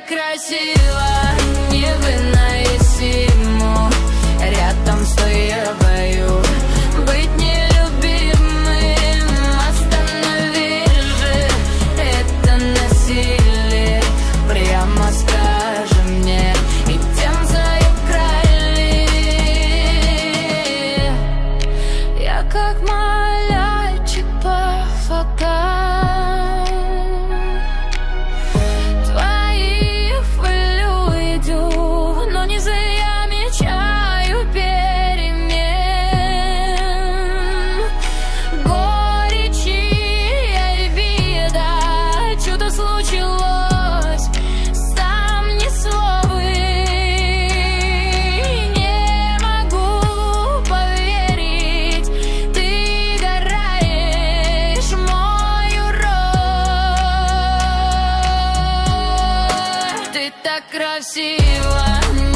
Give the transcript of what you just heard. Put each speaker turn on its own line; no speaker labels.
красиво, невыносимо рядом с тобою. Быть нелюбимым, останови же это насилие. Прямо скажи мне, идем за крайли. Я как мальчик по фактам твоих волю иду, но не замечаю перемен. Горечи и обида, чудо случилось, сам не свой. Не могу поверить, ты гораешь мою роль. Ты так красива,